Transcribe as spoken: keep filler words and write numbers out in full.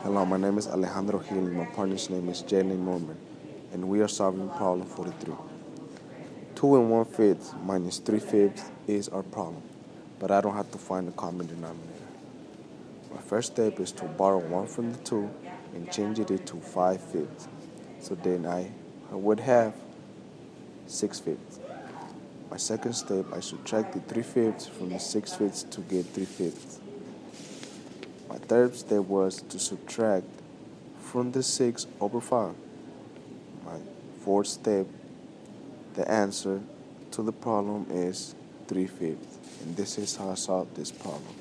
Hello, my name is Alejandro Gil and my partner's name is Jalen Norman, and we are solving problem forty-three. two and one fifth minus three fifths is our problem, but I don't have to find the common denominator. My first step is to borrow one from the two and change it into five fifths. So then I, I would have six fifths. My second step, I subtract the three fifths from the six fifths to get three fifths. My third step was to subtract from the six over five. My fourth step, the answer to the problem is three fifths. And this is how I solve this problem.